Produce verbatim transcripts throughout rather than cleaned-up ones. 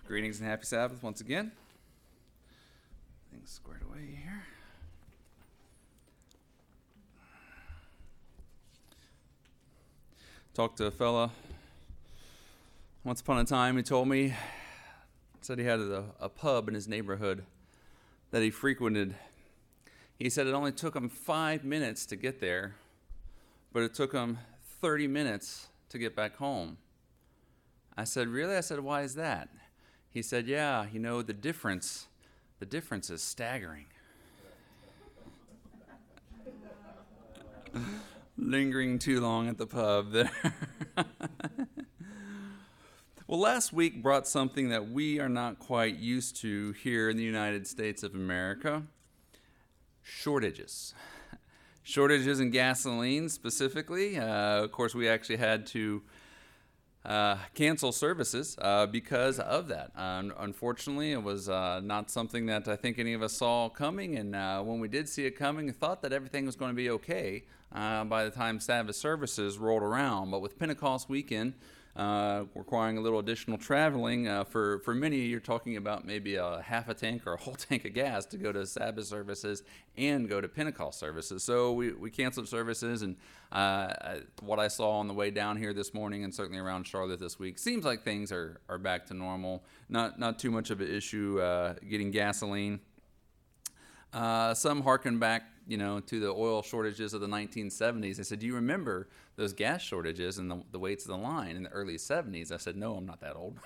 Greetings and happy Sabbath once again. Things squared away here. Talked to a fella once upon a time. He told me, said he had a, a pub in his neighborhood that he frequented. He said it only took him five minutes to get there, but it took him thirty minutes to get back home. I said, really? I said, why is that? He said, yeah, you know, the difference, the difference is staggering. Lingering too long at the pub there. Well, last week brought something that we are not quite used to here in the United States of America. Shortages. Shortages in gasoline specifically. Uh, of course, we actually had to Uh, cancel services uh, because of that. Uh, unfortunately, it was uh, not something that I think any of us saw coming, and uh, when we did see it coming, thought that everything was going to be okay uh, by the time Sabbath services rolled around. But with Pentecost weekend uh, requiring a little additional traveling, uh, for, for many, you're talking about maybe a half a tank or a whole tank of gas to go to Sabbath services and go to Pentecost services. So we, we canceled services, and uh, what I saw on the way down here this morning and certainly around Charlotte this week, seems like things are, are back to normal. Not not too much of an issue uh, getting gasoline. Uh, some harken back, you know, to the oil shortages of the nineteen seventies. I said, do you remember those gas shortages and the, the waits of the line in the early seventies? I said, no, I'm not that old.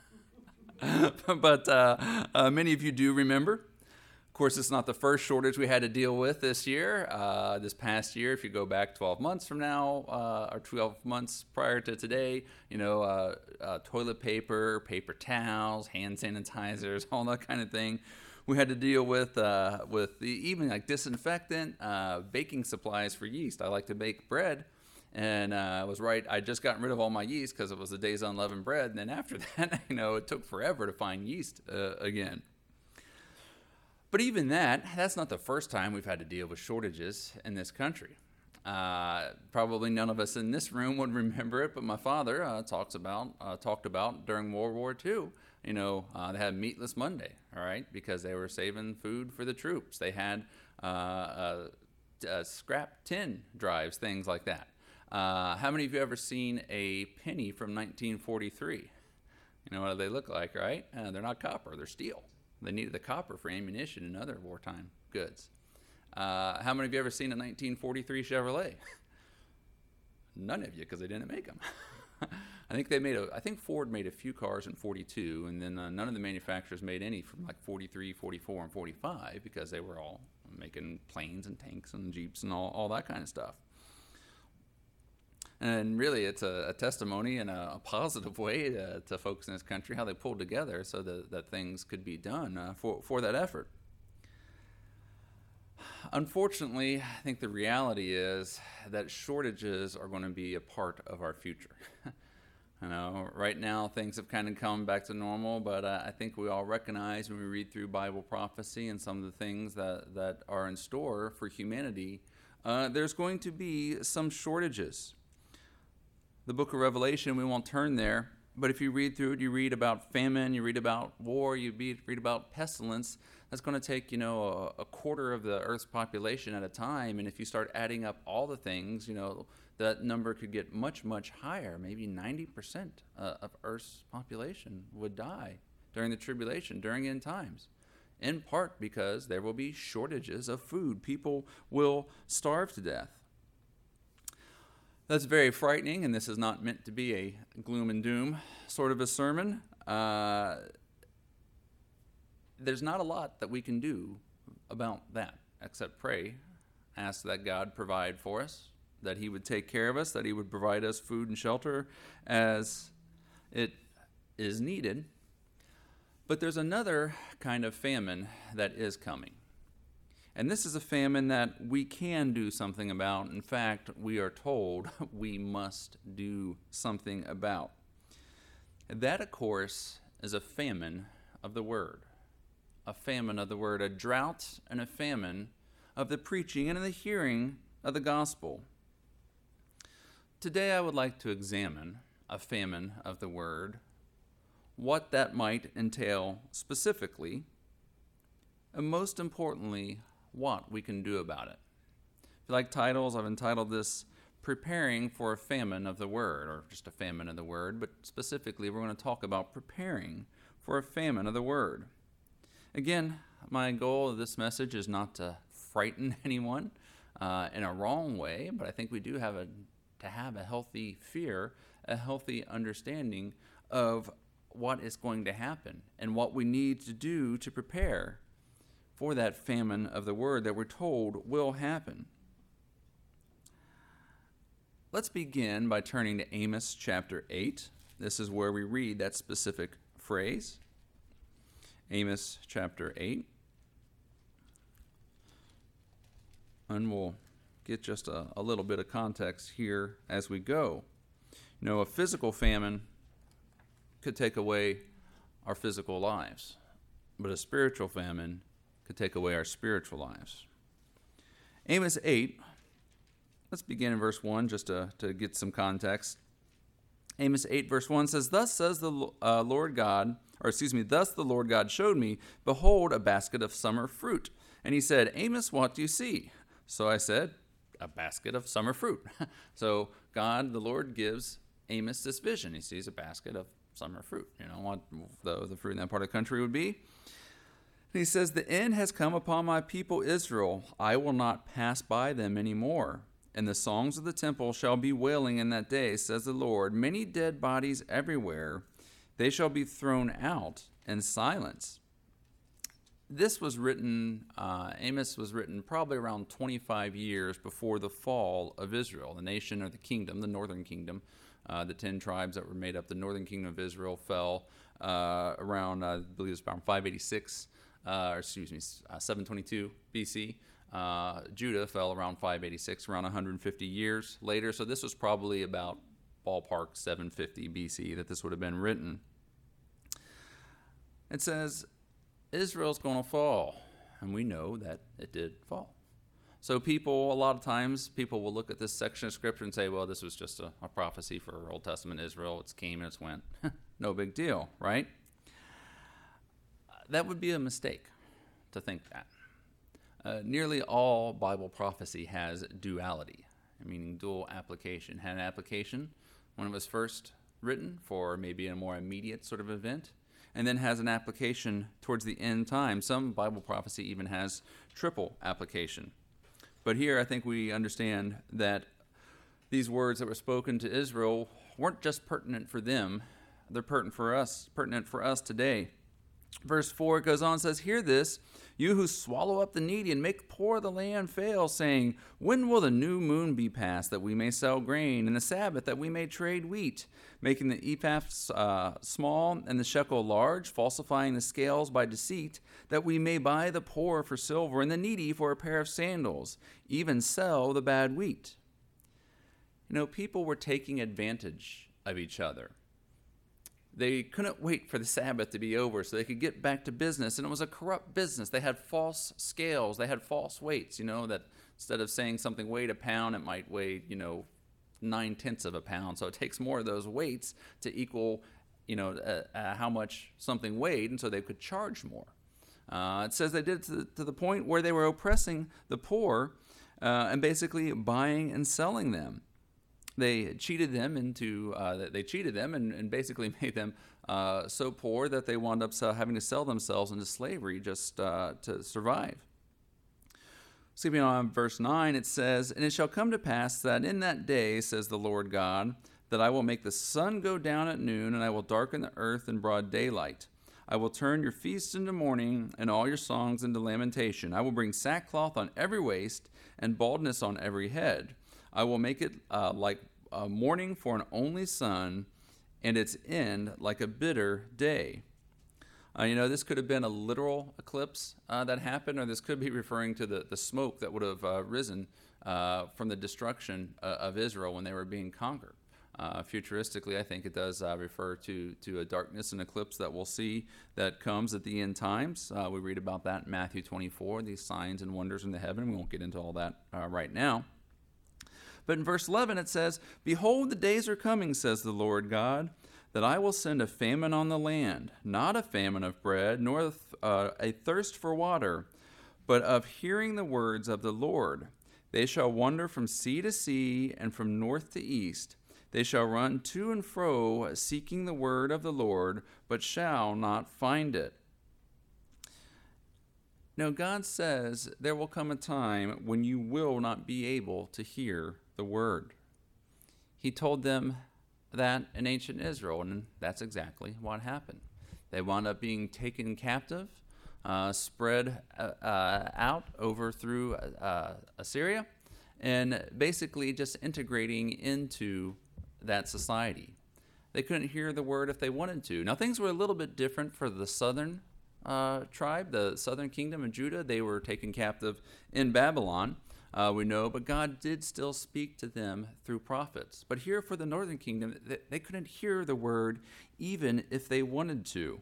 But uh, uh, many of you do remember. Of course, it's not the first shortage we had to deal with this year. Uh, this past year, if you go back twelve months from now, uh, or twelve months prior to today, you know, uh, uh, toilet paper, paper towels, hand sanitizers, all that kind of thing. We had to deal with uh, with the, even like disinfectant, uh, baking supplies for yeast. I like to bake bread, and uh, I was right. I just gotten rid of all my yeast because it was the day's unleavened bread. And then after that, you know, it took forever to find yeast uh, again. But even that, that's not the first time we've had to deal with shortages in this country. Uh, probably none of us in this room would remember it, but my father uh, talks about uh, talked about during World War Two. You know, uh, they had Meatless Monday, all right, because they were saving food for the troops. They had uh, uh, uh, scrap tin drives, things like that. Uh, how many of you ever seen a penny from nineteen forty-three? You know what they look like, right? Uh, they're not copper, they're steel. They needed the copper for ammunition and other wartime goods. Uh, how many of you ever seen a nineteen forty-three Chevrolet? None of you, because they didn't make them. I think they made a. I think Ford made a few cars in forty-two, and then uh, none of the manufacturers made any from like forty-three, forty-four, and forty-five because they were all making planes and tanks and Jeeps and all, all that kind of stuff. And really, it's a, a testimony in a, a positive way to, to folks in this country, how they pulled together so that, that things could be done uh, for, for that effort. Unfortunately, I think the reality is that shortages are going to be a part of our future. You know, right now things have kind of come back to normal, but uh, I think we all recognize when we read through Bible prophecy and some of the things that, that are in store for humanity, uh, there's going to be some shortages. The book of Revelation, we won't turn there, but if you read through it, you read about famine, you read about war, you read, read about pestilence. That's going to take, you know, a, a quarter of the Earth's population at a time, and if you start adding up all the things, you know, that number could get much, much higher. Maybe ninety percent uh, of Earth's population would die during the tribulation, during end times, in part because there will be shortages of food. People will starve to death. That's very frightening, and this is not meant to be a gloom and doom sort of a sermon. Uh, there's not a lot that we can do about that except pray, ask that God provide for us, that he would take care of us, that he would provide us food and shelter as it is needed. But there's another kind of famine that is coming. And this is a famine that we can do something about. In fact, we are told we must do something about. That, of course, is a famine of the word. A famine of the word, a drought and a famine of the preaching and the hearing of the gospel. Today I would like to examine a famine of the word, what that might entail specifically, and most importantly, what we can do about it. If you like titles, I've entitled this Preparing for a Famine of the Word, or just a famine of the Word, but specifically we're going to talk about preparing for a famine of the Word. Again, my goal of this message is not to frighten anyone uh, in a wrong way, but I think we do have a to have a healthy fear, a healthy understanding of what is going to happen and what we need to do to prepare for that famine of the Word that we're told will happen. Let's begin by turning to Amos chapter eight. This is where we read that specific phrase. Amos chapter eight. And we'll get just a, a little bit of context here as we go. You know, a physical famine could take away our physical lives, but a spiritual famine could take away our spiritual lives. Amos eight. Let's begin in verse one just to, to get some context. Amos eight verse one says, Thus says the uh, Lord God, or excuse me, thus the Lord God showed me, behold, a basket of summer fruit. And he said, Amos, what do you see? So I said, a basket of summer fruit. So God, the Lord, gives Amos this vision. He sees a basket of summer fruit. You know what the, the fruit in that part of the country would be? And he says, the end has come upon my people Israel. I will not pass by them anymore. And the songs of the temple shall be wailing in that day, says the Lord. Many dead bodies everywhere. They shall be thrown out in silence. This was written, uh, Amos was written probably around twenty-five years before the fall of Israel, the nation or the kingdom, the northern kingdom. Uh, the ten tribes that were made up the northern kingdom of Israel fell uh, around, uh, I believe it was around five eighty-six, uh, or excuse me, uh, seven twenty-two B C. Uh, Judah fell around five eighty-six, around one hundred fifty years later. So this was probably about ballpark seven fifty B C that this would have been written. It says, Israel's going to fall. And we know that it did fall. So people, a lot of times, people will look at this section of Scripture and say, well, this was just a, a prophecy for Old Testament Israel. It's came and it's went. No big deal, right? That would be a mistake to think that. Uh, nearly all Bible prophecy has duality, meaning dual application. Had an application when it was first written for maybe a more immediate sort of event, and then has an application towards the end time. Some Bible prophecy even has triple application. But here I think we understand that these words that were spoken to Israel weren't just pertinent for them, they're pertinent for us, pertinent for us today. Verse four, it goes on and says, Hear this, you who swallow up the needy and make poor the land fail, saying, When will the new moon be passed, that we may sell grain, and the Sabbath, that we may trade wheat, making the ephah uh, small and the shekel large, falsifying the scales by deceit, that we may buy the poor for silver and the needy for a pair of sandals, even sell the bad wheat. You know, people were taking advantage of each other. They couldn't wait for the Sabbath to be over so they could get back to business, and it was a corrupt business. They had false scales. They had false weights, you know, that instead of saying something weighed a pound, it might weigh, you know, nine-tenths of a pound. So it takes more of those weights to equal, you know, uh, uh, how much something weighed, and so they could charge more. Uh, it says they did it to the, to the point where they were oppressing the poor uh, and basically buying and selling them. They cheated them into, uh, they cheated them and, and basically made them uh, so poor that they wound up having to sell themselves into slavery just uh, to survive. Skipping on verse nine, it says, And it shall come to pass that in that day, says the Lord God, that I will make the sun go down at noon, and I will darken the earth in broad daylight. I will turn your feasts into mourning, and all your songs into lamentation. I will bring sackcloth on every waist, and baldness on every head. I will make it uh, like a mourning for an only son, and its end like a bitter day. Uh, you know, this could have been a literal eclipse uh, that happened, or this could be referring to the, the smoke that would have uh, risen uh, from the destruction uh, of Israel when they were being conquered. Uh, futuristically, I think it does uh, refer to, to a darkness and eclipse that we'll see that comes at the end times. Uh, we read about that in Matthew twenty-four, these signs and wonders in the heaven. We won't get into all that uh, right now. But in verse eleven it says, Behold, the days are coming, says the Lord God, that I will send a famine on the land, not a famine of bread, nor uh, a thirst for water, but of hearing the words of the Lord. They shall wander from sea to sea and from north to east. They shall run to and fro, seeking the word of the Lord, but shall not find it. Now, God says there will come a time when you will not be able to hear the word. He told them that in ancient Israel, and that's exactly what happened. They wound up being taken captive, uh, spread uh, uh, out over through uh, Assyria, and basically just integrating into that society. They couldn't hear the word if they wanted to. Now, things were a little bit different for the southern uh, tribe, the southern kingdom of Judah. They were taken captive in Babylon. Uh, we know, but God did still speak to them through prophets. But here for the northern kingdom, they, they couldn't hear the word even if they wanted to.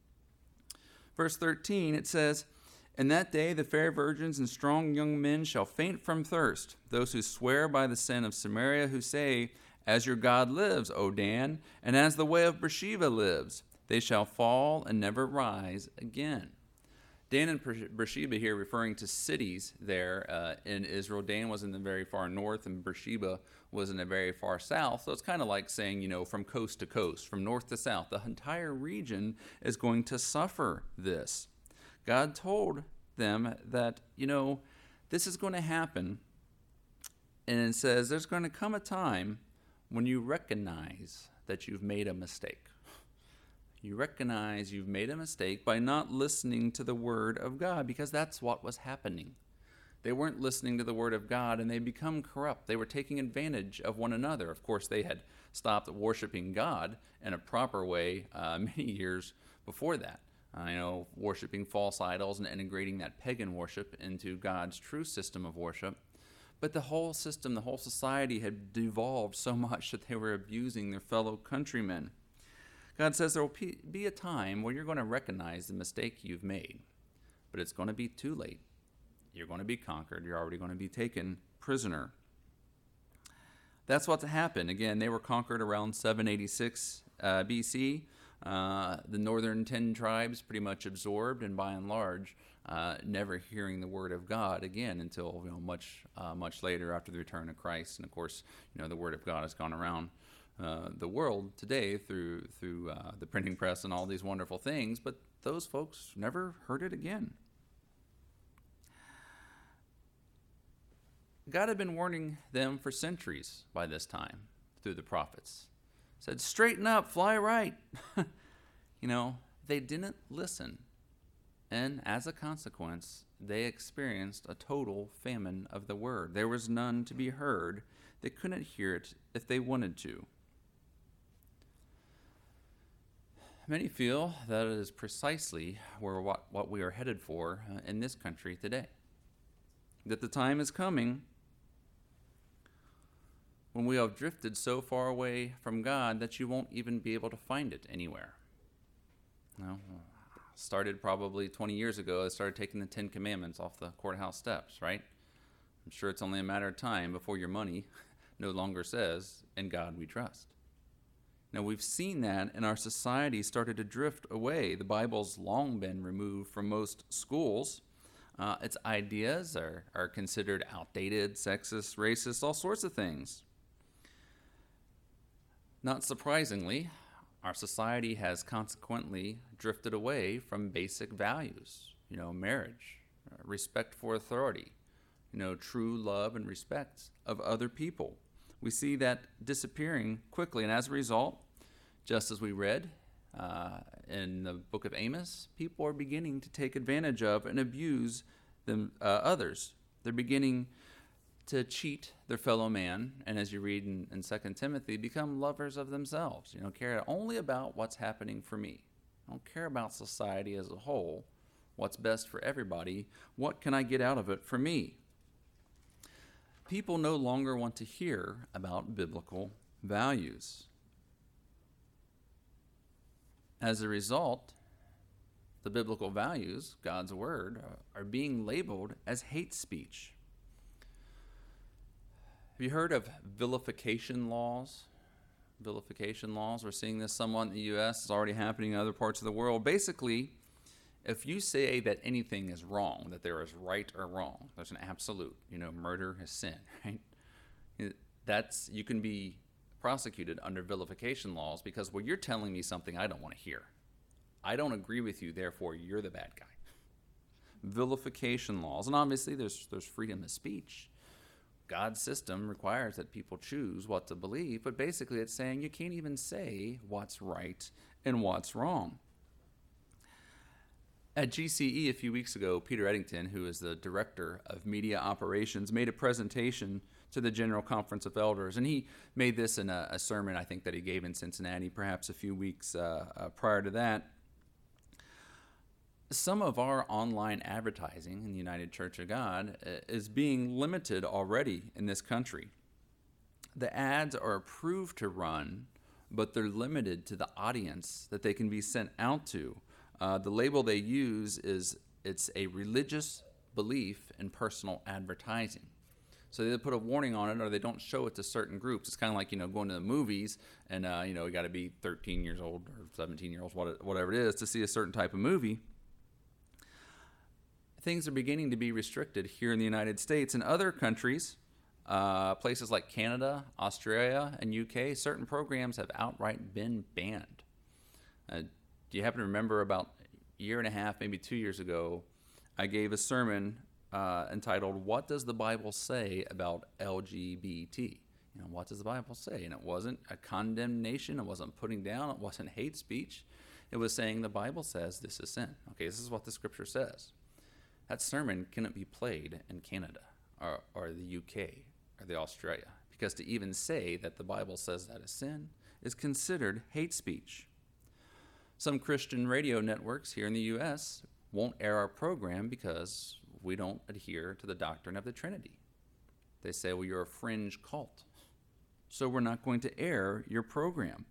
Verse thirteen, it says, "In that day the fair virgins and strong young men shall faint from thirst, those who swear by the sin of Samaria, who say, As your God lives, O Dan, and as the way of Beersheba lives, they shall fall and never rise again." Dan and Beersheba here referring to cities there uh, in Israel. Dan was in the very far north and Beersheba was in the very far south. So it's kind of like saying, you know, from coast to coast, from north to south. The entire region is going to suffer this. God told them that, you know, this is going to happen. And it says there's going to come a time when you recognize that you've made a mistake. You recognize you've made a mistake by not listening to the word of God, because that's what was happening. They weren't listening to the word of God, and they become corrupt. They were taking advantage of one another. Of course, they had stopped worshiping God in a proper way uh, many years before that. Uh, you know, worshiping false idols and integrating that pagan worship into God's true system of worship. But the whole system, the whole society had devolved so much that they were abusing their fellow countrymen. God says there will be a time where you're going to recognize the mistake you've made, but it's going to be too late. You're going to be conquered. You're already going to be taken prisoner. That's what happened. Again, they were conquered around seven eighty-six uh, B C. Uh, the northern ten tribes pretty much absorbed, and by and large, uh, never hearing the word of God again until you know much uh, much later after the return of Christ. And of course, you know the word of God has gone around Uh, the world today through through uh, the printing press and all these wonderful things, but those folks never heard it again. God had been warning them for centuries by this time through the prophets. Said, straighten up, fly right. You know, they didn't listen. And as a consequence, they experienced a total famine of the word. There was none to be heard. They couldn't hear it if they wanted to. Many feel that it is precisely where what, what we are headed for uh, in this country today. That the time is coming when we have drifted so far away from God that you won't even be able to find it anywhere. You know, started probably twenty years ago, I started taking the Ten Commandments off the courthouse steps, right? I'm sure it's only a matter of time before your money no longer says, "In God we trust." Now, we've seen that, and our society started to drift away. The Bible's long been removed from most schools. Uh, its ideas are, are considered outdated, sexist, racist, all sorts of things. Not surprisingly, our society has consequently drifted away from basic values, you know, marriage, uh, respect for authority, you know, true love and respect of other people. We see that disappearing quickly, and as a result, just as we read uh, in the book of Amos, people are beginning to take advantage of and abuse them, uh, others. They're beginning to cheat their fellow man, and as you read in, in Second Timothy, become lovers of themselves. You know, care only about what's happening for me. I don't care about society as a whole, what's best for everybody. What can I get out of it for me? People no longer want to hear about biblical values. As a result, the biblical values, God's word, are being labeled as hate speech. Have you heard of vilification laws? vilification laws. We're seeing this somewhat in the U S. It's already happening in other parts of the world. Basically, if you say that anything is wrong, that there is right or wrong, there's an absolute, you know, murder is sin, right? That's, you can be prosecuted under vilification laws because, well, you're telling me something I don't want to hear. I don't agree with you, therefore you're the bad guy. Vilification laws. And obviously there's there's freedom of speech. God's system requires that people choose what to believe, but basically it's saying you can't even say what's right and what's wrong. At G C E a few weeks ago, Peter Eddington, who is the director of media operations, made a presentation to the General Conference of Elders, and he made this in a, a sermon I think that he gave in Cincinnati perhaps a few weeks uh, uh, prior to that. Some of our online advertising in the United Church of God is being limited already in this country. The ads are approved to run, but they're limited to the audience that they can be sent out to. Uh, the label they use is it's a religious belief in personal advertising. So they put a warning on it, or they don't show it to certain groups. It's kind of like, you know, going to the movies, and uh, you know, you got to be thirteen years old or seventeen years old, whatever it is, to see a certain type of movie. Things are beginning to be restricted here in the United States. In other countries, uh, places like Canada, Australia, and U K, certain programs have outright been banned. Uh, do you happen to remember about a year and a half, maybe two years ago, I gave a sermon uh, entitled, "What Does the Bible Say About L G B T?" You know, what does the Bible say? And it wasn't a condemnation. It wasn't putting down. It wasn't hate speech. It was saying the Bible says this is sin. Okay, this is what the scripture says. That sermon cannot be played in Canada or, or the U K or the Australia, because to even say that the Bible says that is sin is considered hate speech. Some Christian radio networks here in the U S won't air our program because we don't adhere to the doctrine of the Trinity. They say, well, you're a fringe cult, so we're not going to air your program.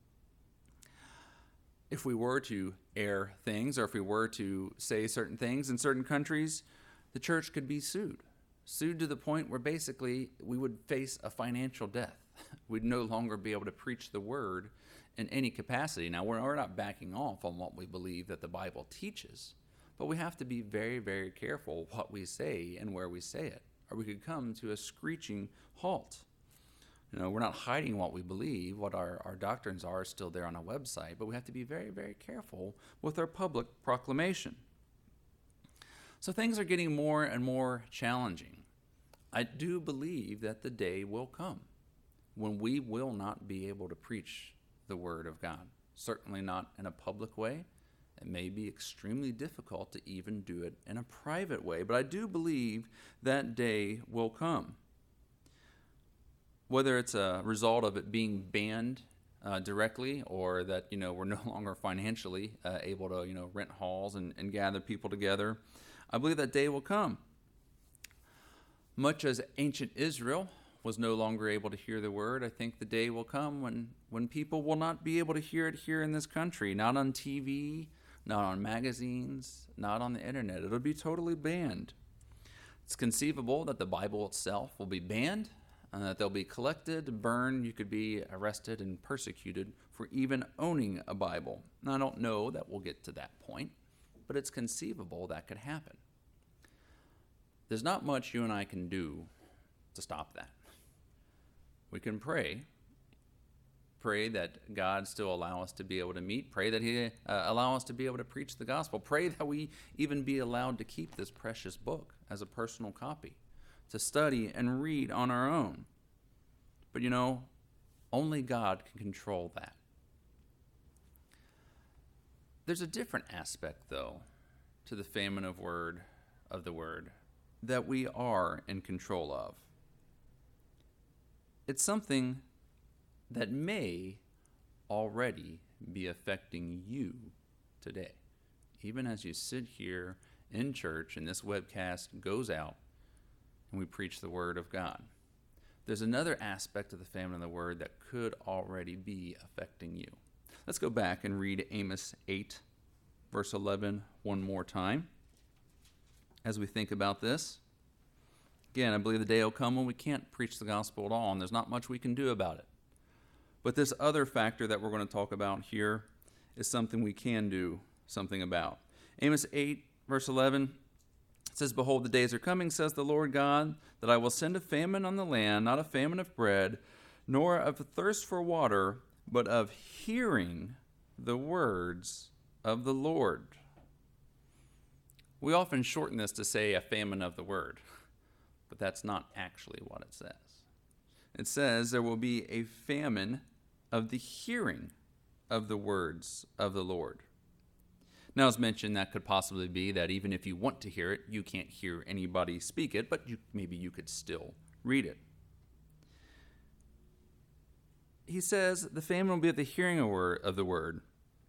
If we were to air things, or if we were to say certain things in certain countries, the church could be sued. Sued to the point where basically we would face a financial death. We'd no longer be able to preach the word in any capacity. Now, we're, we're not backing off on what we believe that the Bible teaches, but we have to be very, very careful what we say and where we say it, or we could come to a screeching halt. You know, we're not hiding what we believe. What our, our doctrines are is still there on our website, but we have to be very, very careful with our public proclamation. So things are getting more and more challenging. I do believe that the day will come when we will not be able to preach the Word of God. Certainly not in a public way. It may be extremely difficult to even do it in a private way, but I do believe that day will come. Whether it's a result of it being banned uh, directly, or that, you know, we're no longer financially uh, able to, you know, rent halls and, and gather people together, I believe that day will come. Much as ancient Israel was no longer able to hear the word, I think the day will come when, when people will not be able to hear it here in this country, not on T V, not on magazines, not on the internet. It'll be totally banned. It's conceivable that the Bible itself will be banned, and that they'll be collected, burned. You could be arrested and persecuted for even owning a Bible. Now, I don't know that we'll get to that point, but it's conceivable that could happen. There's not much you and I can do to stop that. We can pray. Pray that God still allow us to be able to meet. Pray that He uh, allow us to be able to preach the gospel. Pray that we even be allowed to keep this precious book as a personal copy, to study and read on our own. But you know, only God can control that. There's a different aspect, though, to the famine of word of the word that we are in control of. It's something that may already be affecting you today. Even as you sit here in church and this webcast goes out and we preach the word of God. There's another aspect of the famine of the word that could already be affecting you. Let's go back and read Amos eight, verse eleven one more time as we think about this. Again, I believe the day will come when we can't preach the gospel at all, and there's not much we can do about it. But this other factor that we're going to talk about here is something we can do something about. Amos eight, verse eleven, it says, "Behold, the days are coming, says the Lord God, that I will send a famine on the land, not a famine of bread, nor of thirst for water, but of hearing the words of the Lord." We often shorten this to say a famine of the word, but that's not actually what it says. It says there will be a famine of the hearing of the words of the Lord. Now, as mentioned, that could possibly be that even if you want to hear it, you can't hear anybody speak it, but you, maybe you could still read it. He says the famine will be of the hearing of the word.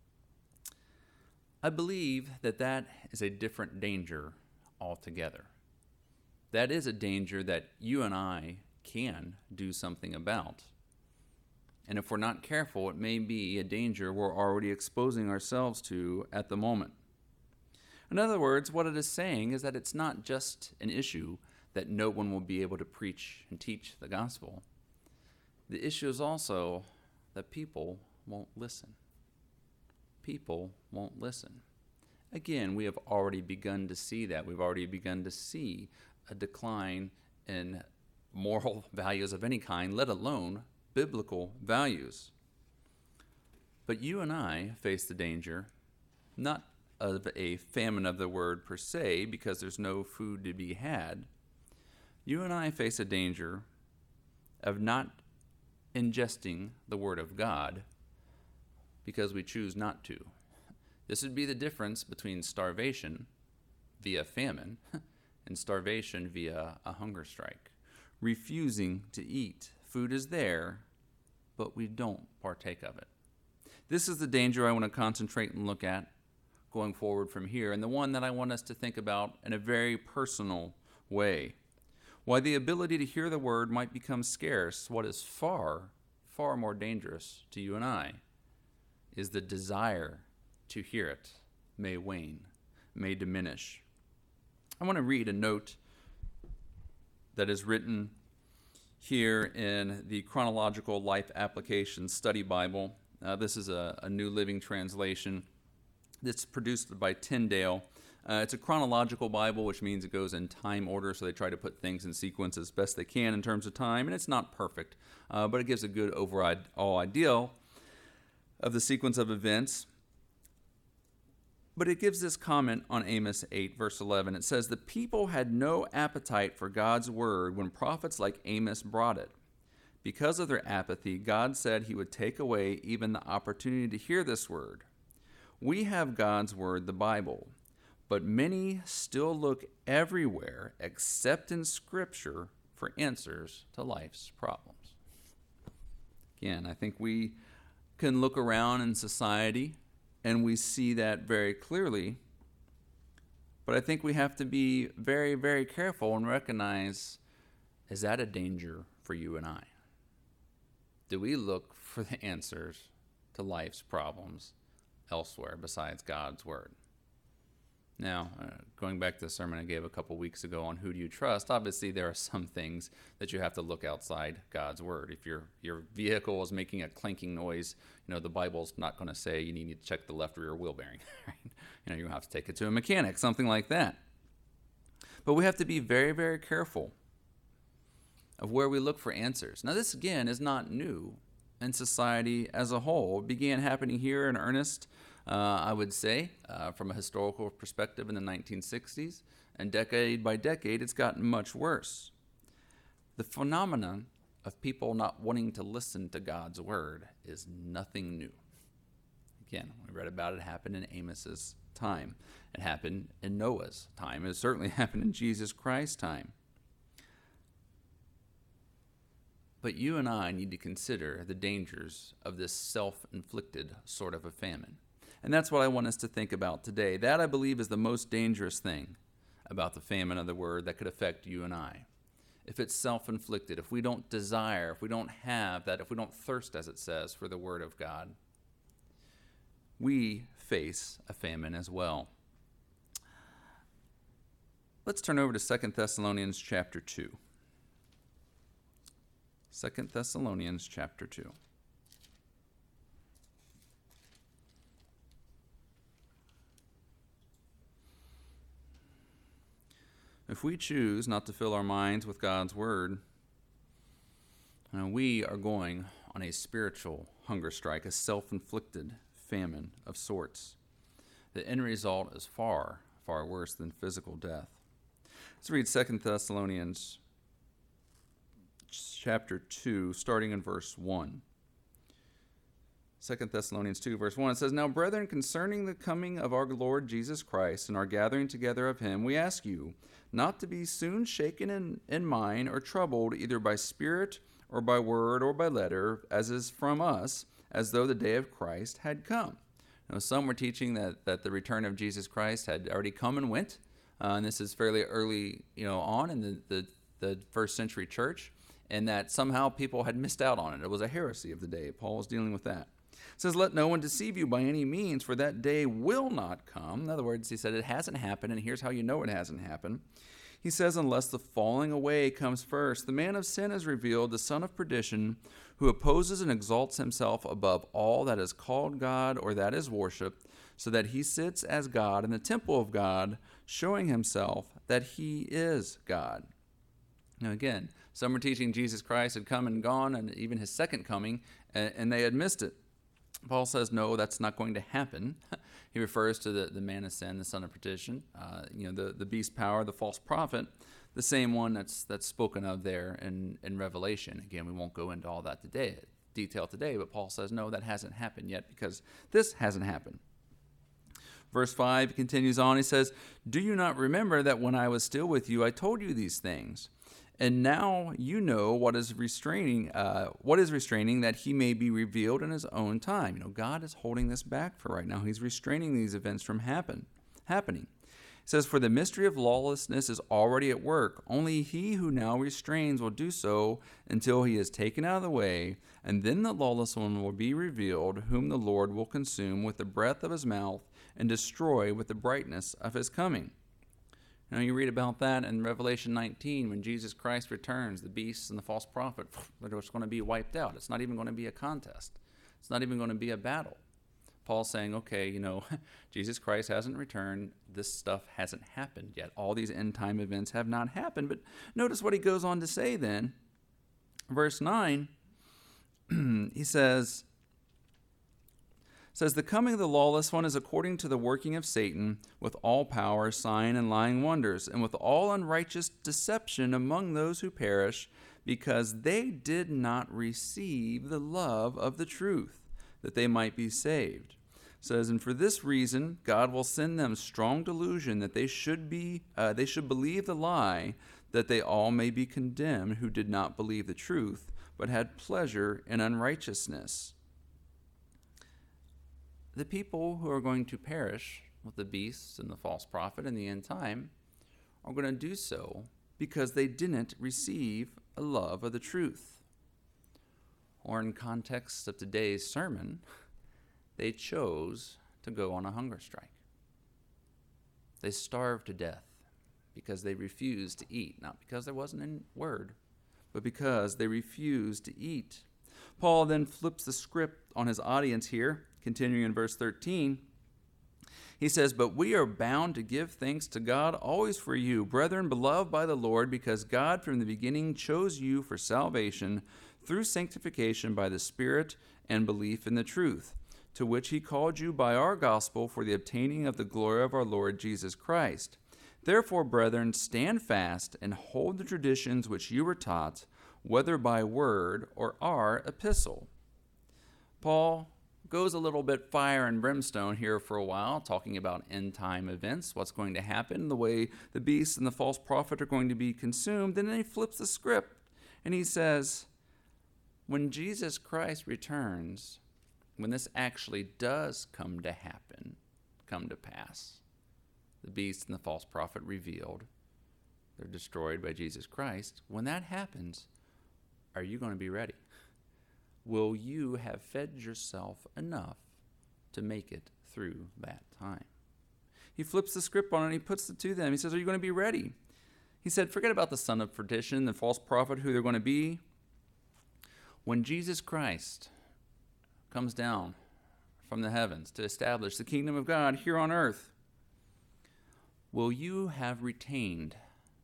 I believe that that is a different danger altogether. That is a danger that you and I can do something about. And if we're not careful, it may be a danger we're already exposing ourselves to at the moment. In other words, what it is saying is that it's not just an issue that no one will be able to preach and teach the gospel. The issue is also that people won't listen. People won't listen. Again, we have already begun to see that. We've already begun to see a decline in moral values of any kind, let alone biblical values. But you and I face the danger, not of a famine of the word per se, because there's no food to be had. You and I face a danger of not ingesting the word of God because we choose not to. This would be the difference between starvation via famine and starvation via a hunger strike. Refusing to eat. Food is there, but we don't partake of it. This is the danger I want to concentrate and look at going forward from here, and the one that I want us to think about in a very personal way. Why the ability to hear the word might become scarce, what is far, far more dangerous to you and I is the desire to hear it may wane, may diminish. I want to read a note that is written here in the Chronological Life Application Study Bible. Uh, this is a, a New Living Translation that's produced by Tyndale. Uh, it's a chronological Bible, which means it goes in time order, so they try to put things in sequence as best they can in terms of time, and it's not perfect, uh, but it gives a good overall idea of the sequence of events. But it gives this comment on Amos eight, verse eleven. It says, "The people had no appetite for God's word when prophets like Amos brought it. Because of their apathy, God said he would take away even the opportunity to hear this word. We have God's word, the Bible, but many still look everywhere except in Scripture for answers to life's problems." Again, I think we can look around in society and we see that very clearly. But I think we have to be very, very careful and recognize, is that a danger for you and I? Do we look for the answers to life's problems elsewhere besides God's word? Now, uh, going back to the sermon I gave a couple weeks ago on who do you trust, obviously there are some things that you have to look outside God's word. If your your vehicle is making a clanking noise, you know, the Bible's not going to say you need to check the left rear wheel bearing. Right? You know, you have to take it to a mechanic, something like that. But we have to be very, very careful of where we look for answers. Now, this, again, is not new in society as a whole. It began happening here in earnest, uh, I would say, uh, from a historical perspective in the nineteen sixties. And decade by decade, it's gotten much worse. The phenomenon of people not wanting to listen to God's word is nothing new. Again, we read about it happen in Amos's time. It happened in Noah's time. It certainly happened in Jesus Christ's time. But you and I need to consider the dangers of this self-inflicted sort of a famine. And that's what I want us to think about today. That, I believe, is the most dangerous thing about the famine of the word that could affect you and I. If it's self-inflicted, if we don't desire, if we don't have that, if we don't thirst, as it says, for the word of God, we face a famine as well. Let's turn over to Second Thessalonians chapter two. Second Thessalonians chapter two. If we choose not to fill our minds with God's word, you know, we are going on a spiritual hunger strike, a self-inflicted famine of sorts. The end result is far, far worse than physical death. Let's read Second Thessalonians chapter two, starting in verse one. Second Thessalonians two, verse one, it says, Now, brethren, concerning the coming of our Lord Jesus Christ and our gathering together of him, we ask you not to be soon shaken in, in mind or troubled either by spirit or by word or by letter, as is from us, as though the day of Christ had come. Now, some were teaching that, that the return of Jesus Christ had already come and went, uh, and this is fairly early, you know, on in the, the, the first century church, and that somehow people had missed out on it. It was a heresy of the day. Paul was dealing with that. It says, let no one deceive you by any means, for that day will not come. In other words, he said it hasn't happened, and here's how you know it hasn't happened. He says, unless the falling away comes first, the man of sin is revealed, the son of perdition, who opposes and exalts himself above all that is called God or that is worshipped, so that he sits as God in the temple of God, showing himself that he is God. Now again, some were teaching Jesus Christ had come and gone, and even his second coming, and, and they had missed it. Paul says, no, that's not going to happen. He refers to the, the man of sin, the son of perdition, uh, you know, the, the beast power, the false prophet, the same one that's that's spoken of there in, in Revelation. Again, we won't go into all that today, detail today, but Paul says, no, that hasn't happened yet because this hasn't happened. Verse five continues on. He says, do you not remember that when I was still with you, I told you these things? And now you know what is restraining, uh, what is restraining, that he may be revealed in his own time. You know, God is holding this back for right now. He's restraining these events from happen, happening. It says, for the mystery of lawlessness is already at work. Only he who now restrains will do so until he is taken out of the way. And then the lawless one will be revealed, whom the Lord will consume with the breath of his mouth and destroy with the brightness of his coming. You know, you read about that in Revelation nineteen when Jesus Christ returns, the beasts and the false prophet, they're just going to be wiped out. It's not even going to be a contest. It's not even going to be a battle. Paul's saying, okay, you know, Jesus Christ hasn't returned. This stuff hasn't happened yet. All these end time events have not happened. But notice what he goes on to say then. Verse nine, he says, says, the coming of the lawless one is according to the working of Satan, with all power, sign, and lying wonders, and with all unrighteous deception among those who perish, because they did not receive the love of the truth, that they might be saved. It says, and for this reason God will send them strong delusion, that they should be uh, they should believe the lie, that they all may be condemned who did not believe the truth, but had pleasure in unrighteousness. The people who are going to perish with the beasts and the false prophet in the end time are going to do so because they didn't receive a love of the truth. Or in context of today's sermon, they chose to go on a hunger strike. They starved to death because they refused to eat, not because there wasn't any word, but because they refused to eat. Paul then flips the script on his audience here, continuing in verse thirteen. He says, but we are bound to give thanks to God always for you, brethren, beloved by the Lord, because God from the beginning chose you for salvation through sanctification by the Spirit and belief in the truth, to which he called you by our gospel for the obtaining of the glory of our Lord Jesus Christ. Therefore, brethren, stand fast and hold the traditions which you were taught, whether by word or our epistle. Paul goes a little bit fire and brimstone here for a while, talking about end time events, what's going to happen, the way the beast and the false prophet are going to be consumed. And then he flips the script and he says, when Jesus Christ returns, when this actually does come to happen, come to pass, the beast and the false prophet revealed, they're destroyed by Jesus Christ. When that happens, are you going to be ready? Will you have fed yourself enough to make it through that time? He flips the script on it and he puts it to them. He says, are you going to be ready? He said, forget about the son of perdition, the false prophet, who they're going to be. When Jesus Christ comes down from the heavens to establish the kingdom of God here on earth, will you have retained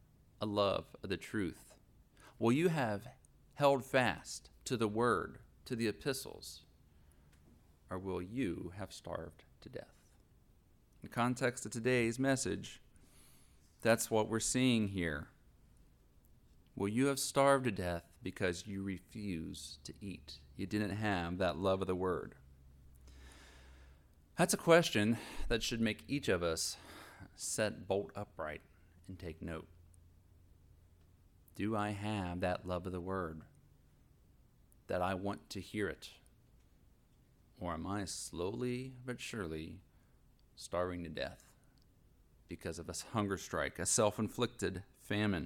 a love of the truth? Will you have held fast to the word, to the epistles, or will you have starved to death? In the context of today's message, that's what we're seeing here. Will you have starved to death because you refuse to eat? You didn't have that love of the word. That's a question that should make each of us set bolt upright and take note. Do I have that love of the word? That I want to hear it? Or am I slowly but surely starving to death because of a hunger strike, a self-inflicted famine?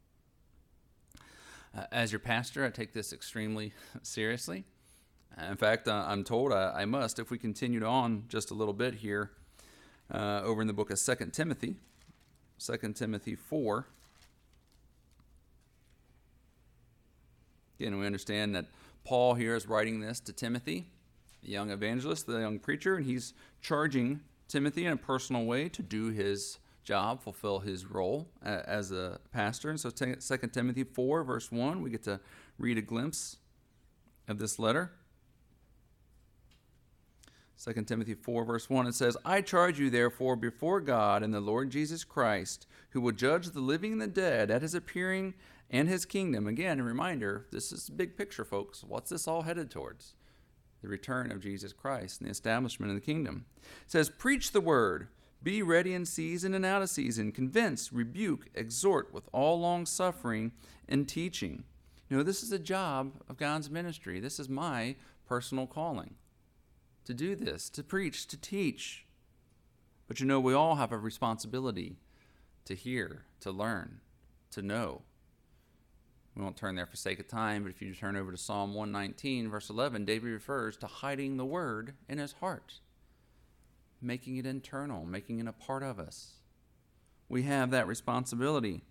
Uh, as your pastor, I take this extremely seriously. In fact, uh, I'm told I, I must, if we continued on just a little bit here, uh, over in the book of Second Timothy, Second Timothy four. Again, we understand that Paul here is writing this to Timothy, the young evangelist, the young preacher, and he's charging Timothy in a personal way to do his job, fulfill his role uh, as a pastor. And so Second Timothy four, verse one, we get to read a glimpse of this letter. Second Timothy four, verse one, it says, I charge you therefore before God and the Lord Jesus Christ, who will judge the living and the dead at his appearing and his kingdom. Again, a reminder, this is big picture, folks. What's this all headed towards? The return of Jesus Christ and the establishment of the kingdom. It says, preach the word, be ready in season and out of season, convince, rebuke, exhort with all long suffering and teaching. You know, this is a job of God's ministry. This is my personal calling. To do this, to preach, to teach. But you know, we all have a responsibility to hear, to learn, to know. We won't turn there for sake of time, but if you turn over to Psalm one nineteen, verse eleven, David refers to hiding the word in his heart, making it internal, making it a part of us. We have that responsibility.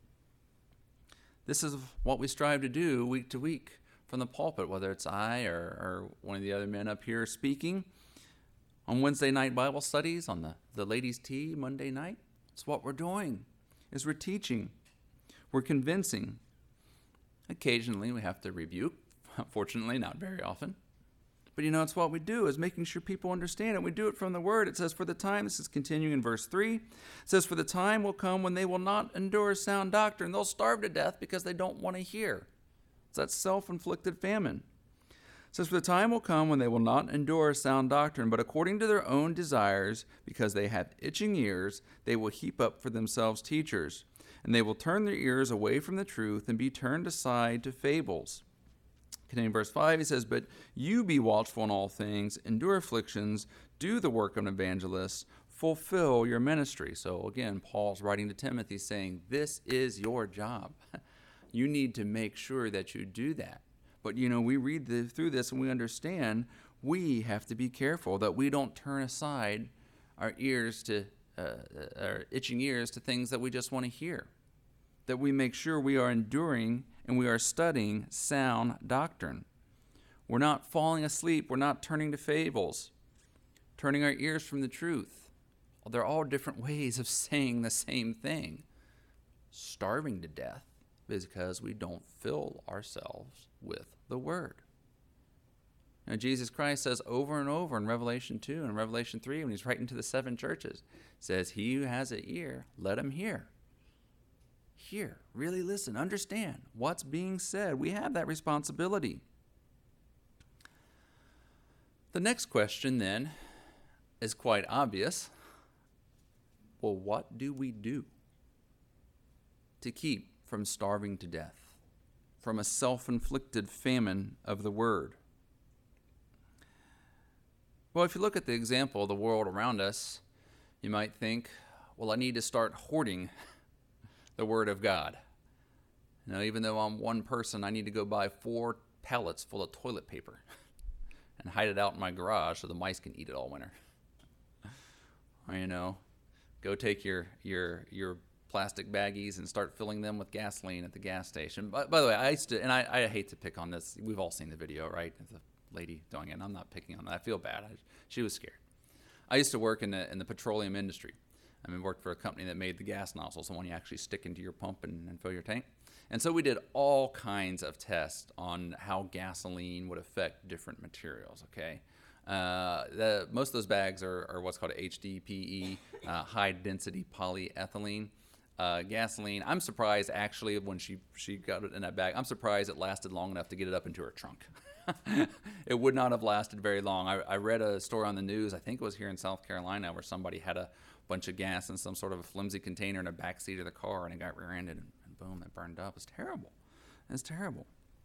This is what we strive to do week to week from the pulpit, whether it's I or, or one of the other men up here speaking on Wednesday night Bible studies, on the, the ladies' tea Monday night. It's what we're doing, is we're teaching, we're convincing. Occasionally we have to rebuke, unfortunately not very often. But you know, it's what we do, is making sure people understand it. We do it from the word. It says, for the time, this is continuing in verse three, it says, for the time will come when they will not endure sound doctrine. They'll starve to death because they don't want to hear. It's that self-inflicted famine. It says, for the time will come when they will not endure sound doctrine, but according to their own desires, because they have itching ears, they will heap up for themselves teachers, and they will turn their ears away from the truth and be turned aside to fables. Continuing verse five, he says, but you be watchful in all things, endure afflictions, do the work of an evangelist, fulfill your ministry. So again, Paul's writing to Timothy saying, this is your job. You need to make sure that you do that. But, you know, we read the, through this and we understand we have to be careful that we don't turn aside our ears to, uh, our itching ears to things that we just want to hear. That we make sure we are enduring and we are studying sound doctrine. We're not falling asleep. We're not turning to fables, turning our ears from the truth. Well, they're all different ways of saying the same thing. Starving to death is because we don't fill ourselves with the word. Now, Jesus Christ says over and over in Revelation two and Revelation three, when he's writing to the seven churches, says, he who has an ear, let him hear. Hear, really listen, understand what's being said. We have that responsibility. The next question then is quite obvious. Well, what do we do to keep from starving to death, from a self-inflicted famine of the word? Well, if you look at the example of the world around us, you might think, well, I need to start hoarding the word of God. You know, even though I'm one person, I need to go buy four pallets full of toilet paper and hide it out in my garage so the mice can eat it all winter. Or, you know, go take your your your plastic baggies and start filling them with gasoline at the gas station. By, by the way, I used to, and I, I hate to pick on this. We've all seen the video, right? The lady doing it. And I'm not picking on that. I feel bad. I, she was scared. I used to work in the in the petroleum industry. I mean, worked for a company that made the gas nozzles, the one you actually stick into your pump and, and fill your tank. And so we did all kinds of tests on how gasoline would affect different materials, okay? Uh, the, most of those bags are, are what's called H D P E, uh, high-density polyethylene. Uh, gasoline, I'm surprised, actually, when she, she got it in that bag, I'm surprised it lasted long enough to get it up into her trunk. It would not have lasted very long. I, I read a story on the news, I think it was here in South Carolina, where somebody had a bunch of gas in some sort of a flimsy container in the back seat of the car, and it got rear-ended, and, and boom, it burned up. It's terrible. It's terrible.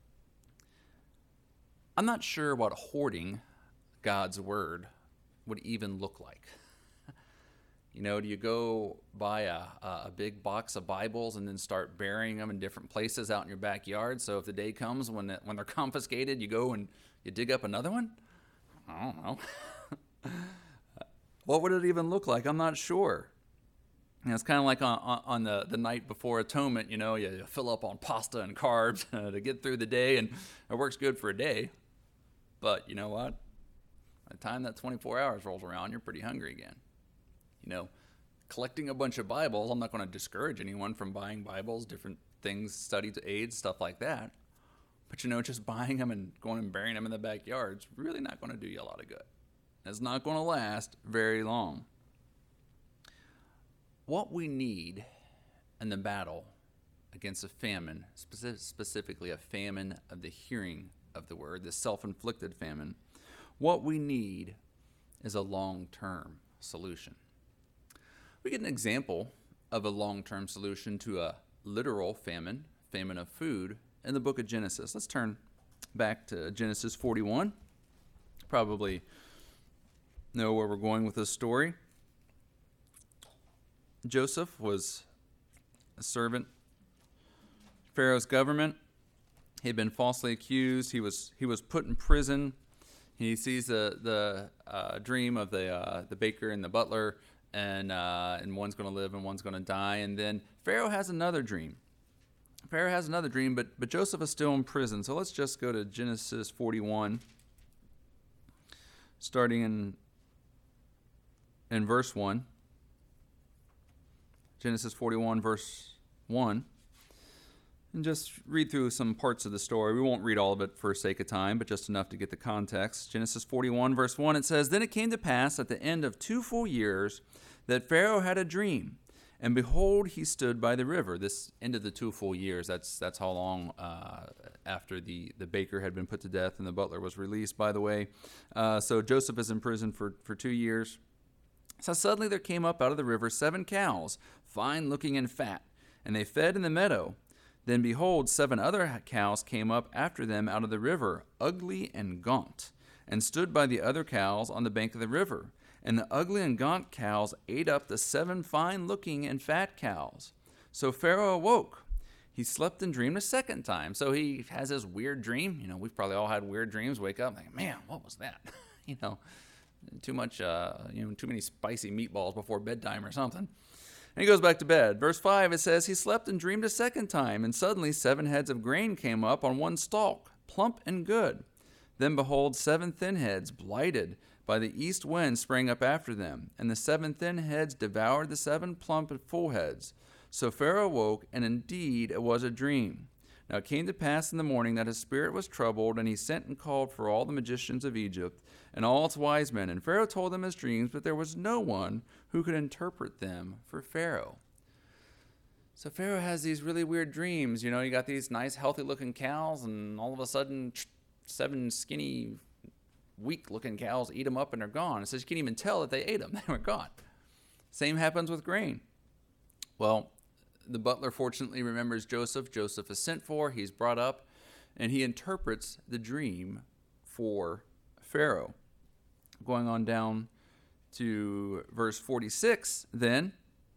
I'm not sure what hoarding God's word would even look like. You know, do you go buy a, a big box of Bibles and then start burying them in different places out in your backyard? So if the day comes when it, when they're confiscated, you go and you dig up another one? I don't know. What would it even look like? I'm not sure. You know, it's kind of like on, on, on the, the night before atonement, you know, you, you fill up on pasta and carbs uh, to get through the day, and it works good for a day. But you know what? By the time that twenty-four hours rolls around, you're pretty hungry again. You know, collecting a bunch of Bibles, I'm not going to discourage anyone from buying Bibles, different things, study aids, stuff like that. But, you know, just buying them and going and burying them in the backyard is really not going to do you a lot of good. It's not going to last very long. What we need in the battle against a famine, specific, specifically a famine of the hearing of the word, this self-inflicted famine, what we need is a long-term solution. We get an example of a long-term solution to a literal famine, famine of food, in the book of Genesis. Let's turn back to Genesis forty-one. Probably know where we're going with this story. Joseph was a servant, Pharaoh's government. He had been falsely accused. He was he was put in prison. He sees the the uh, dream of the uh, the baker and the butler, and uh, and one's going to live and one's going to die. And then Pharaoh has another dream. Pharaoh has another dream, but but Joseph is still in prison. So let's just go to Genesis forty-one, starting in in verse one. Genesis forty-one, verse one. And just read through some parts of the story. We won't read all of it for sake of time, but just enough to get the context. Genesis forty-one, verse one, it says, "Then it came to pass at the end of two full years that Pharaoh had a dream, and behold, he stood by the river." This end of the two full years, that's that's how long uh, after the, the baker had been put to death and the butler was released, by the way. Uh, so Joseph is in prison for, for two years. So suddenly there came up out of the river seven cows, fine looking and fat, and they fed in the meadow. Then behold, seven other cows came up after them out of the river, ugly and gaunt, and stood by the other cows on the bank of the river. And the ugly and gaunt cows ate up the seven fine-looking and fat cows. So Pharaoh awoke. He slept and dreamed a second time. So he has this weird dream. You know, we've probably all had weird dreams. Wake up, like, man, what was that? you know, too much, uh, you know, too many spicy meatballs before bedtime or something. And he goes back to bed. Verse five, it says, "He slept and dreamed a second time, and suddenly seven heads of grain came up on one stalk, plump and good. Then behold, seven thin heads, blighted by the east wind, sprang up after them. And the seven thin heads devoured the seven plump and full heads. So Pharaoh awoke, and indeed it was a dream. Now it came to pass in the morning that his spirit was troubled, and he sent and called for all the magicians of Egypt and all its wise men. And Pharaoh told them his dreams, but there was no one who could interpret them for Pharaoh." So Pharaoh has these really weird dreams. You know, you got these nice, healthy-looking cows, and all of a sudden, seven skinny, weak-looking cows eat them up, and they're gone. It says you can't even tell that they ate them. They were gone. Same happens with grain. Well, the butler fortunately remembers Joseph. Joseph is sent for. He's brought up, and he interprets the dream for Pharaoh. Going on down to verse forty-six, then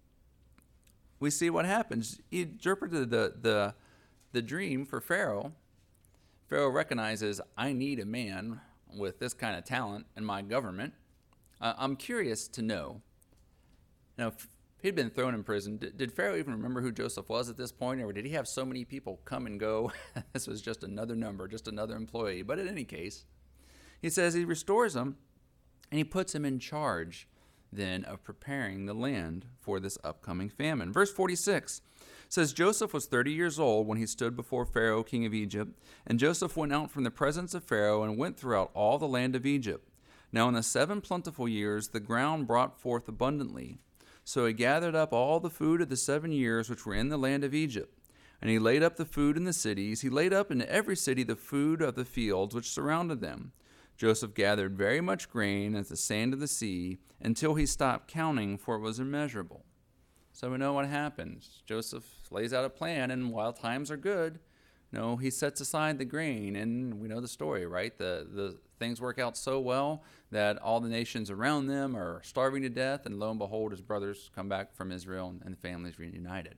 we see what happens. He interpreted the, the, the dream for Pharaoh. Pharaoh recognizes, I need a man with this kind of talent in my government. Uh, I'm curious to know, now, if he'd been thrown in prison, did, did Pharaoh even remember who Joseph was at this point, or did he have so many people come and go? This was just another number, just another employee. But in any case, he says he restores him, and he puts him in charge then of preparing the land for this upcoming famine. Verse forty-six says, Joseph was thirty years old when he stood before Pharaoh, king of Egypt. And Joseph went out from the presence of Pharaoh and went throughout all the land of Egypt. Now in the seven plentiful years the ground brought forth abundantly. So he gathered up all the food of the seven years which were in the land of Egypt. And he laid up the food in the cities. He laid up in every city the food of the fields which surrounded them. Joseph gathered very much grain as the sand of the sea, until he stopped counting, for it was immeasurable. So we know what happens. Joseph lays out a plan, and while times are good, no, he sets aside the grain, and we know the story, right? The the things work out so well that all the nations around them are starving to death, and lo and behold, his brothers come back from Israel, and the family's reunited.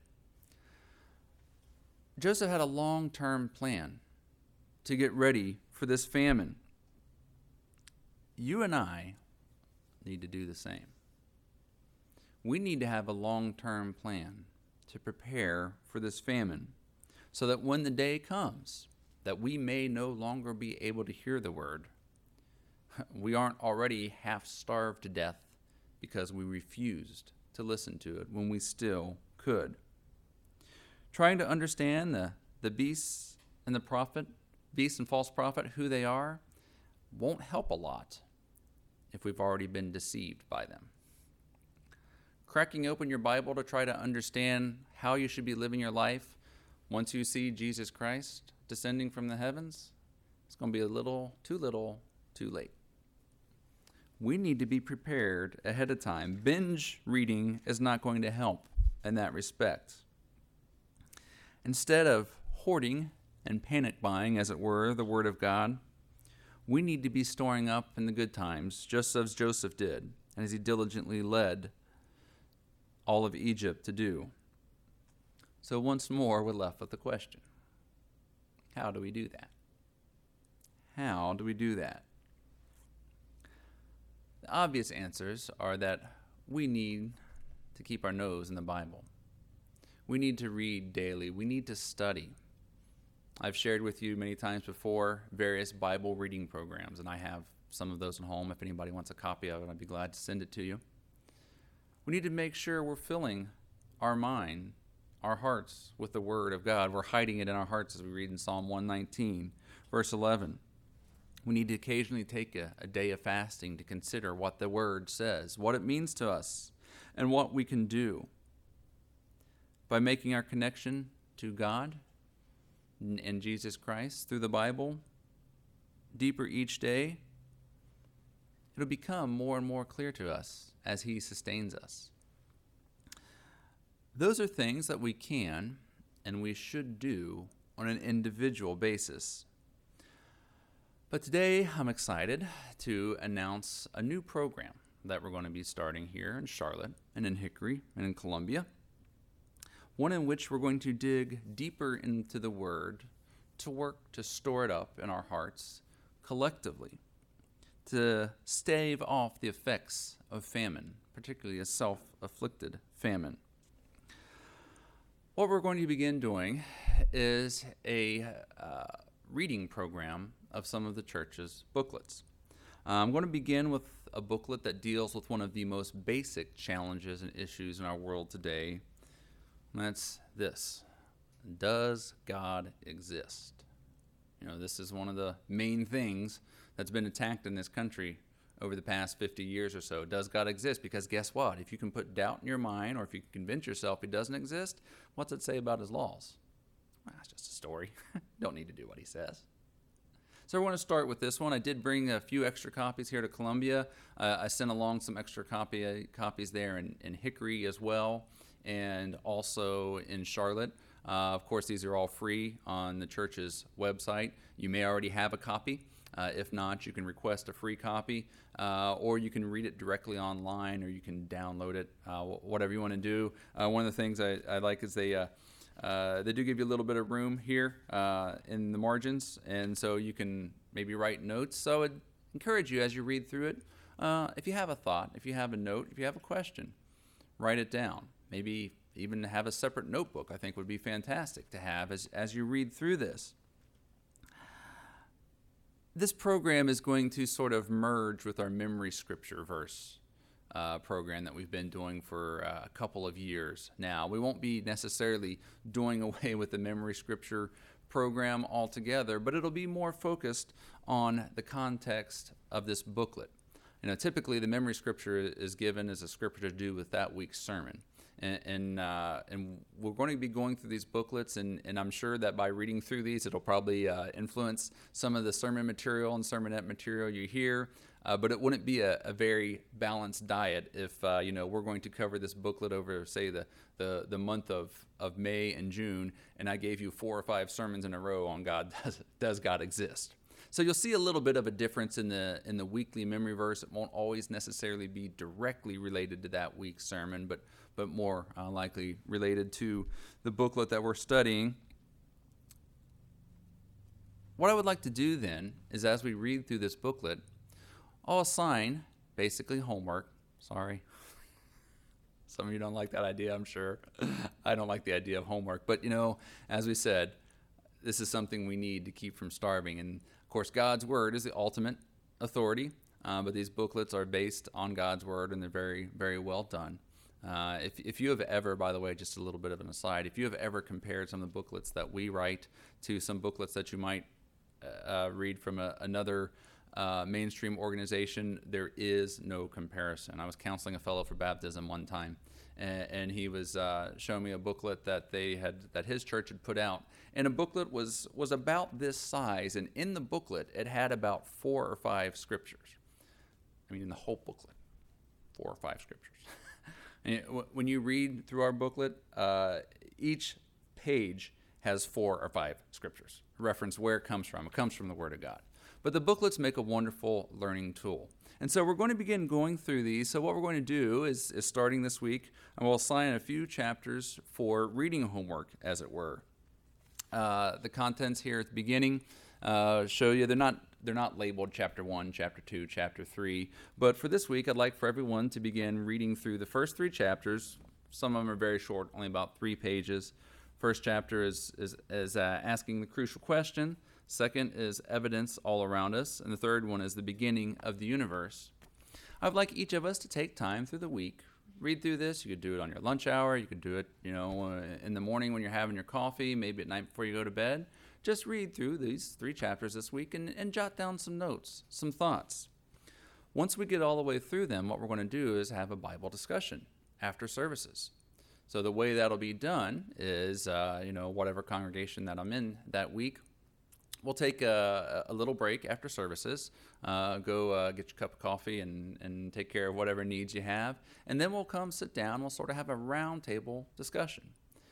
Joseph had a long-term plan to get ready for this famine. You and I need to do the same. We need to have a long-term plan to prepare for this famine so that when the day comes that we may no longer be able to hear the word, we aren't already half starved to death because we refused to listen to it when we still could. Trying to understand the, the beasts and the prophet, beast and false prophet, who they are, won't help a lot if we've already been deceived by them. Cracking open your Bible to try to understand how you should be living your life once you see Jesus Christ descending from the heavens, it's going to be a little, too little, too late. We need to be prepared ahead of time. Binge reading is not going to help in that respect. Instead of hoarding and panic buying, as it were, the Word of God, we need to be storing up in the good times, just as Joseph did, and as he diligently led all of Egypt to do. So once more, we're left with the question, how do we do that? How do we do that? The obvious answers are that we need to keep our nose in the Bible. We need to read daily. We need to study. I've shared with you many times before various Bible reading programs, and I have some of those at home. If anybody wants a copy of it, I'd be glad to send it to you. We need to make sure we're filling our mind, our hearts with the Word of God. We're hiding it in our hearts as we read in Psalm one nineteen, verse eleven. We need to occasionally take a, a day of fasting to consider what the Word says, what it means to us, and what we can do. By making our connection to God and Jesus Christ through the Bible deeper each day, it'll become more and more clear to us as He sustains us. Those are things that we can and we should do on an individual basis. But today I'm excited to announce a new program that we're going to be starting here in Charlotte and in Hickory and in Columbia. One in which we're going to dig deeper into the Word to work to store it up in our hearts collectively, to stave off the effects of famine, particularly a self-afflicted famine. What we're going to begin doing is a uh, reading program of some of the church's booklets. Uh, I'm going to begin with a booklet that deals with one of the most basic challenges and issues in our world today. And that's this: does God exist? You know, this is one of the main things that's been attacked in this country over the past fifty years or so. Does God exist? Because guess what? If you can put doubt in your mind, or if you can convince yourself He doesn't exist, what's it say about His laws? Well, it's just a story. Don't need to do what He says. So I want to start with this one. I did bring a few extra copies here to Columbia. Uh, I sent along some extra copy, uh, copies there in, in Hickory as well, and also in Charlotte. Uh, of course, these are all free on the church's website. You may already have a copy. Uh, if not, you can request a free copy, uh, or you can read it directly online, or you can download it, uh, whatever you want to do. Uh, one of the things I, I like is they uh, uh, they do give you a little bit of room here uh, in the margins, and so you can maybe write notes. So I'd encourage you as you read through it, uh, if you have a thought, if you have a note, if you have a question, write it down. Maybe even have a separate notebook, I think would be fantastic to have as, as you read through this. This program is going to sort of merge with our memory scripture verse uh, program that we've been doing for uh, a couple of years now. We won't be necessarily doing away with the memory scripture program altogether, but it'll be more focused on the context of this booklet. You know, typically the memory scripture is given as a scripture to do with that week's sermon. And and, uh, and we're going to be going through these booklets, and, and I'm sure that by reading through these, it'll probably uh, influence some of the sermon material and sermonette material you hear. Uh, but it wouldn't be a, a very balanced diet if uh, you know we're going to cover this booklet over, say, the the, the month of, of May and June, and I gave you four or five sermons in a row on God does, does God exist. So you'll see a little bit of a difference in the in the weekly memory verse. It won't always necessarily be directly related to that week's sermon, but but more uh, likely related to the booklet that we're studying. What I would like to do then is, as we read through this booklet, I'll assign basically homework. Sorry. Some of you don't like that idea, I'm sure. I don't like the idea of homework. But, you know, as we said, this is something we need to keep from starving. And, of course, God's Word is the ultimate authority, uh, but these booklets are based on God's Word, and they're very, very well done. Uh, if, if you have ever, by the way, just a little bit of an aside, if you have ever compared some of the booklets that we write to some booklets that you might uh, read from a, another uh, mainstream organization, there is no comparison. I was counseling a fellow for baptism one time, and, and he was uh, showing me a booklet that they had, that his church had put out, and a booklet was was about this size, and in the booklet it had about four or five scriptures. I mean, in the whole booklet, four or five scriptures. And when you read through our booklet, uh, each page has four or five scriptures, reference where it comes from. It comes from the Word of God. But the booklets make a wonderful learning tool. And so we're going to begin going through these. So what we're going to do is, is starting this week, and we'll assign a few chapters for reading homework, as it were. Uh, the contents here at the beginning uh, show you they're not they're not labeled chapter one, chapter two, chapter three. But for this week, I'd like for everyone to begin reading through the first three chapters. Some of them are very short, only about three pages. First chapter is is, is uh, asking the crucial question. Second is evidence all around us. And the third one is the beginning of the universe. I'd like each of us to take time through the week, read through this. You could do it on your lunch hour. You could do it, you know, uh, in the morning when you're having your coffee, maybe at night before you go to bed. Just read through these three chapters this week and, and jot down some notes, some thoughts. Once we get all the way through them, what we're going to do is have a Bible discussion after services. So the way that'll be done is, uh, you know, whatever congregation that I'm in that week, we'll take a, a little break after services, uh, go uh, get your cup of coffee and, and take care of whatever needs you have, and then we'll come sit down. We'll sort of have a round table discussion.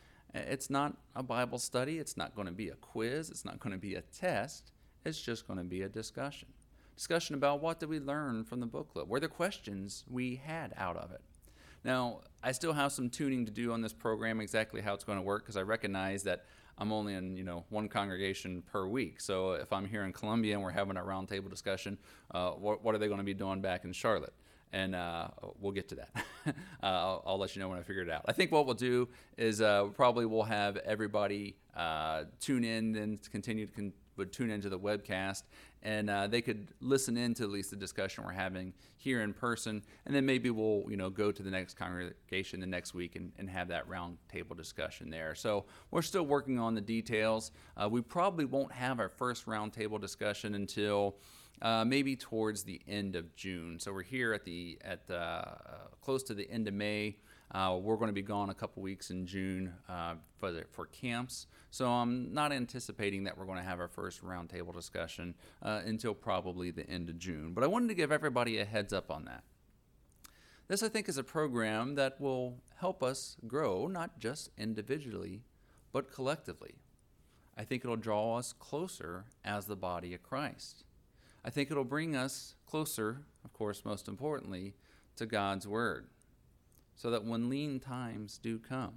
It's not a Bible study. It's not going to be a quiz. It's not going to be a test. It's just going to be a discussion. Discussion about what did we learn from the booklet? Were there questions we had out of it? Now, I still have some tuning to do on this program, exactly how it's going to work, because I recognize that I'm only in, you know, one congregation per week. So if I'm here in Columbia and we're having a roundtable discussion, uh, what, what are they going to be doing back in Charlotte? And uh, we'll get to that. uh, I'll, I'll let you know when I figure it out. I think what we'll do is uh, probably we'll have everybody uh, tune in and continue to con- would tune into the webcast, and uh, they could listen in to at least the discussion we're having here in person, and then maybe we'll, you know, go to the next congregation the next week and, and have that round table discussion there. So we're still working on the details. Uh, we probably won't have our first round table discussion until uh, maybe towards the end of June. So we're here at the at uh, close to the end of May. Uh, we're going to be gone a couple weeks in June uh, for the, for camps, so I'm not anticipating that we're going to have our first roundtable discussion uh, until probably the end of June. But I wanted to give everybody a heads up on that. This, I think, is a program that will help us grow, not just individually, but collectively. I think it'll draw us closer as the body of Christ. I think it'll bring us closer, of course, most importantly, to God's Word, so that when lean times do come,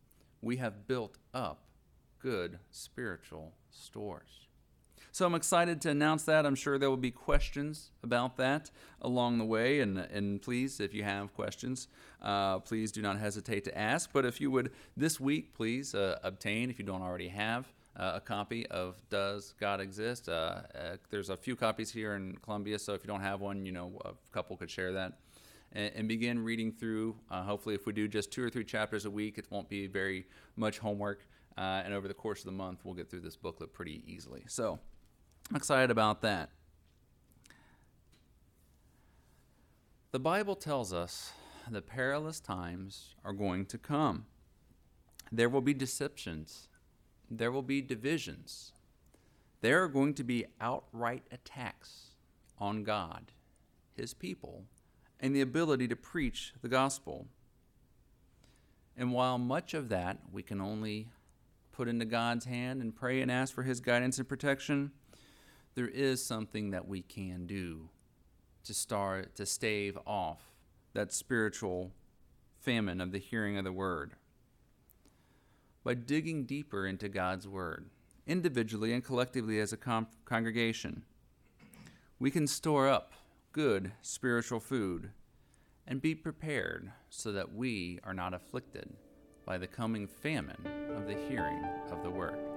we have built up good spiritual stores. So I'm excited to announce that. I'm sure there will be questions about that along the way, and, and please, if you have questions, uh, please do not hesitate to ask. But if you would, this week, please uh, obtain, if you don't already have, uh, a copy of Does God Exist? Uh, uh, there's a few copies here in Columbia, so if you don't have one, you know, a couple could share that. and, and begin reading through. Uh, hopefully, if we do just two or three chapters a week, it won't be very much homework. Uh, and over the course of the month, we'll get through this booklet pretty easily. So I'm excited about that. The Bible tells us that perilous times are going to come. There will be deceptions. There will be divisions. There are going to be outright attacks on God, his people, and the ability to preach the gospel. And while much of that we can only put into God's hand and pray and ask for his guidance and protection, there is something that we can do to start to stave off that spiritual famine of the hearing of the word. By digging deeper into God's word, individually and collectively as a com- congregation, we can store up good spiritual food and be prepared so that we are not afflicted by the coming famine of the hearing of the word.